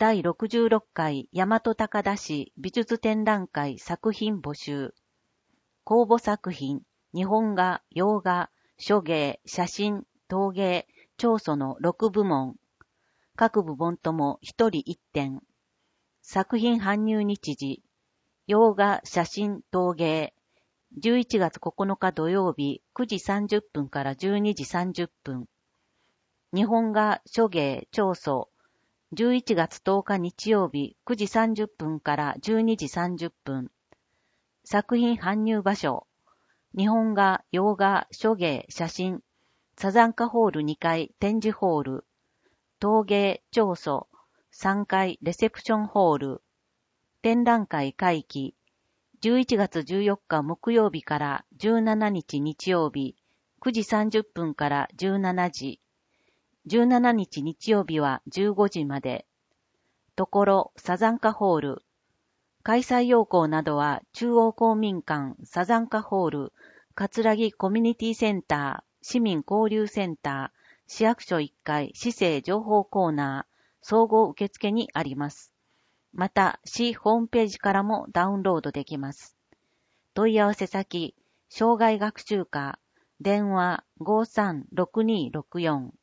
第66回大和高田市美術展覧会作品募集。公募作品、日本画、洋画、書芸、写真、陶芸、彫塑の6部門。各部門とも1人1点。作品搬入日時、洋画、写真、陶芸。11月9日土曜日9時30分から12時30分。日本画、書芸、彫塑。11月10日日曜日9時30分から12時30分。作品搬入場所。日本画、洋画、書芸、写真。サザンカホール2階展示ホール。陶芸、彫塑。3階レセプションホール。展覧会会期。11月14日木曜日から17日日曜日9時30分から17時。17日日曜日は15時まで。ところ、サザンカホール。開催要項などは中央公民館サザンカホール、葛城コミュニティセンター、市民交流センター、市役所1階市政情報コーナー、総合受付にあります。また、市ホームページからもダウンロードできます。問い合わせ先、障害学習課、電話536264